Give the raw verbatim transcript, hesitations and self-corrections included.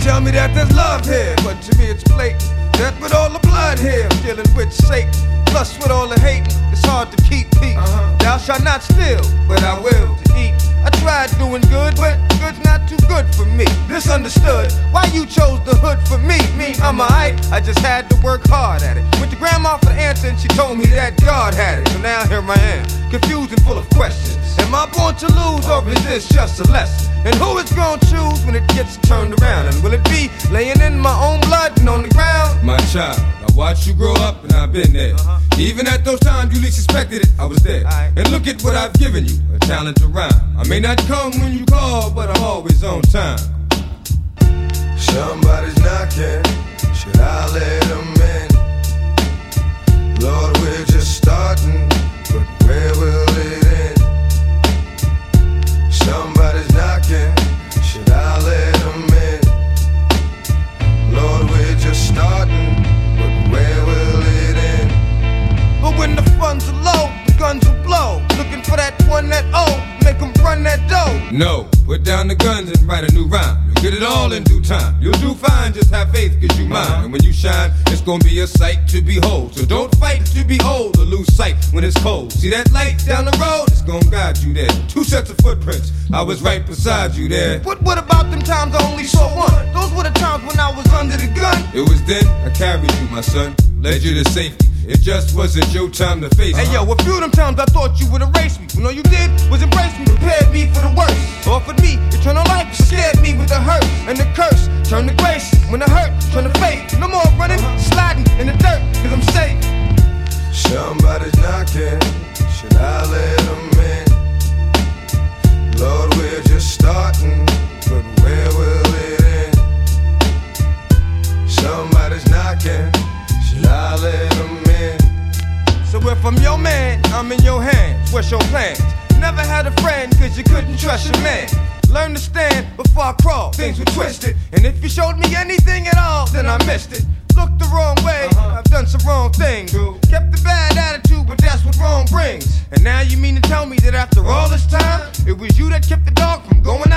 tell me that there's love here, but to me it's blatant. That with all the blood here, I'm dealing with Satan. Plus with all the hate, it's hard to keep peace. Uh-huh. Thou shalt not steal, but I will to eat. I tried doing good, but good's not too good for me. Misunderstood, why you chose the hood for me? Me, I'm a hype, I just had to work hard at it. Went to grandma for the answer and she told me that God had it. So now here I am, confused and full of questions. Am I born to lose or is this just a lesson? And who is gonna choose when it gets turned around? And will it be laying in my own blood and on the ground? My child, I watched you grow up and I've been there. Uh-huh. Even at those times you least expected it, I was there. Right. And look at what I've given you, a talent to rhyme. I may not come when you call, but I'm always on time. Somebody's knocking, should I let them in? Lord, we're just starting, but where will it end? Somebody's knocking, should I let them in? Lord, we're just starting, but where will it end? But when the funds are low, the guns will blow. Looking for that one that oh, make them run that dough. No, put down the guns and write a new rhyme. You'll get it all in due time. You'll do fine, just have faith cause you mine. And when you shine, it's gonna be a sight to behold. So don't fight to behold or lose sight when it's cold. See that light down the road? It's gonna guide you there. Two sets of footprints, I was right beside you there. But what about them times I only saw one? Those were the times when I was under the gun. It was then I carried you, my son, led you to safety. It just wasn't your time to face. Hey yo, a few of them times I thought you would erase me. When all you did was embrace me, prepared me for the worst. Offered me eternal life, scared me with the hurt and the curse. Turned to grace when the hurt turned to fate. No more running, sliding in the dirt, cause I'm safe. Somebody's knocking, should I let them in? Lord, we're just starting, but where will it end? Somebody's knocking, should I let them in? So if I'm your man, I'm in your hands. What's your plans? Never had a friend cause you couldn't trust your man. Learn to stand before I crawl, things were twisted. And if you showed me anything at all, then I missed it. Looked the wrong way, uh-huh. I've done some wrong things. True. Kept the bad attitude, but that's what wrong brings. And now you mean to tell me that after all this time, it was you that kept the dog from going out?